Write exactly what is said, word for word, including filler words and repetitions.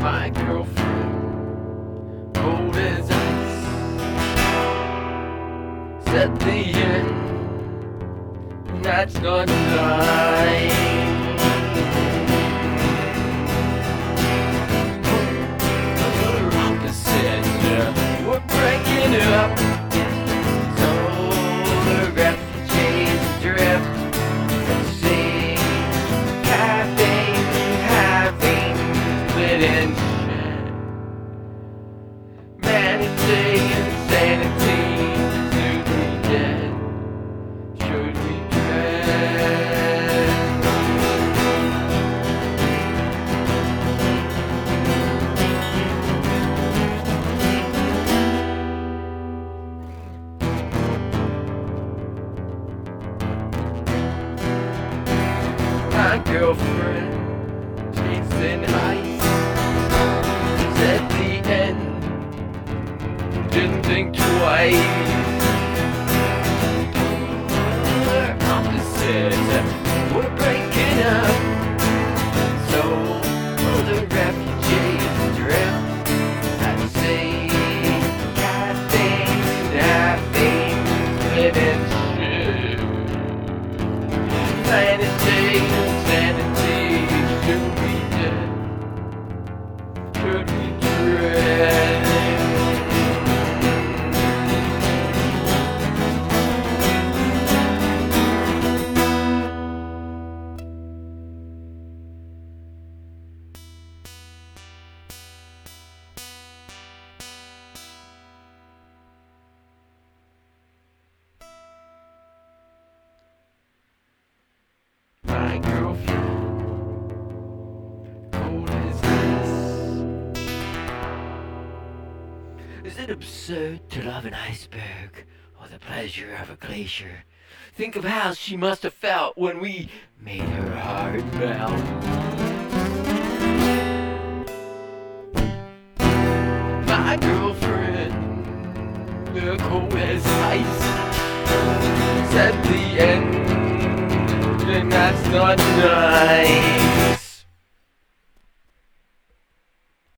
My girlfriend, cold as ice, said the end, that's not nice. We're breaking up, so the refugees drift and see caffeine having lit and shit. Manatee insanity to be dead. Should we dread? My girlfriend, chasing ice, at the end, didn't think twice. Polar opposites, we're breaking up, so the refugees drift at sea. Caffeine, caffeine, living shit. Sanity, insanity, should we dead? Should we dread? My girlfriend, cold as ice. Is it absurd to love an iceberg or the pleasure of a glacier? Think of how she must have felt when we made her heart melt. My girlfriend, cold as ice, said the end, and that's not nice.